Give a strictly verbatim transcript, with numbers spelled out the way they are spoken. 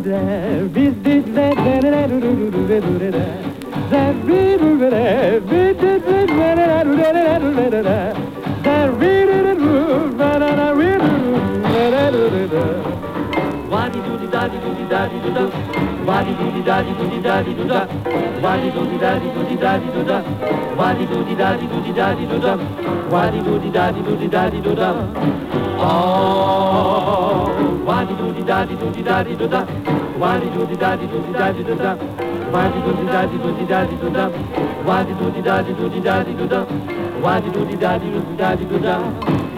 Wadi doody daddy doody daddy doo da. Wadi doody daddy doody daddy doo da. Wadi doody daddy doody daddy doo da. Wadi doody daddy doody daddy doo da. Wadi doody daddy doody daddy doo da. Oh, wadi doody daddy doody daddy doo da. Wadi doody daddy doody daddy doo da. Wadi doody daddy doody daddy doo da. Wadi doody daddy doody daddy doo da. Wadi doody daddy doody daddy doo da.